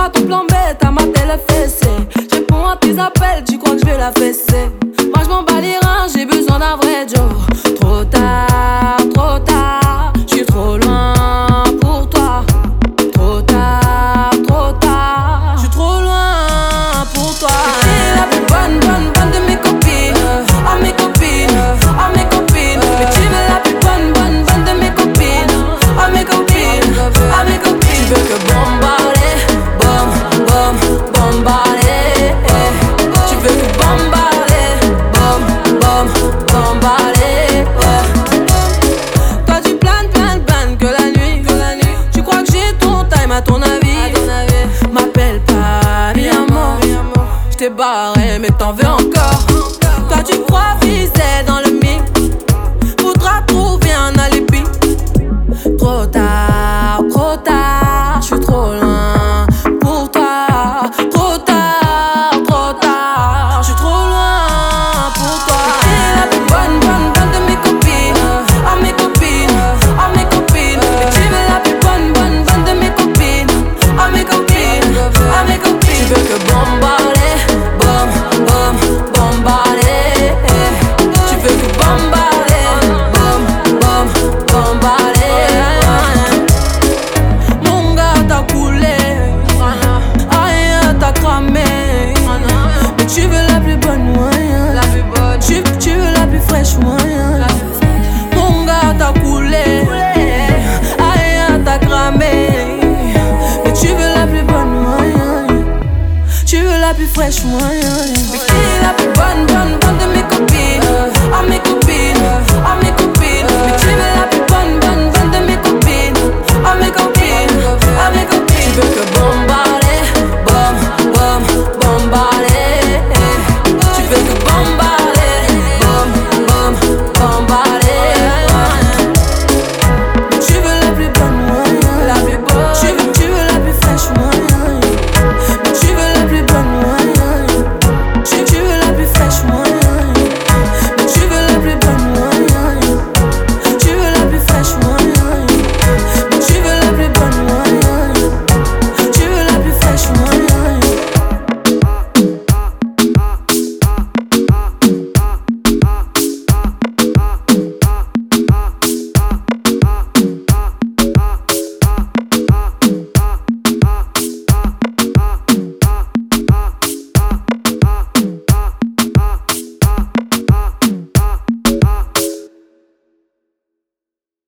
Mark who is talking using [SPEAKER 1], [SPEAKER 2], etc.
[SPEAKER 1] pas ton plan B, t'as maté le fessé. Je réponds à tes appels, tu crois que je vais la fesser. Moi je m'en bats les reins, j'ai besoin d'un vrai Joe. Trop tard, je suis trop loin pour toi. Trop tard, je suis trop loin pour toi. T'es la plus bonne de mes copines. Oh mes copines, oh mes copines. Mais tu veux la plus bonne de mes copines. Oh mes copines, oh mes copines. Tu veux que bombarder, bombarder. Tu veux que bombarder, bombarder. Toi tu planes que la nuit. Tu crois que j'ai ton time à ton avis. M'appelle pas mi amor. J't'ai barré mais t'en veux encore. Toi tu crois viser dans le mix. Faudra trouver un alibi. Trop tard, je suis trop loin pour toi. Trop tard, je suis trop loin pour toi. T'es la plus bonne de mes copines. Oh mes copines, oh mes copines. Mais tu veux la plus bonne de mes copines. Oh mes copines, oh mes copines. Tu veux que bombarder, bombarder. Tu veux que bombarder, bombarder. Mon gars t'as coulé, aïe t'as cramé. Mais tu veux la plus bonne moyen. Tu veux la plus fraîche moyen. Mon gars t'as coulé, aïe t'as cramé. Mais tu veux la plus bonne moyen. Tu veux la plus fraîche moyen. Mais qui est la plus bonne de mes copines? Oh mes copines, oh mes copines. Mais tu veux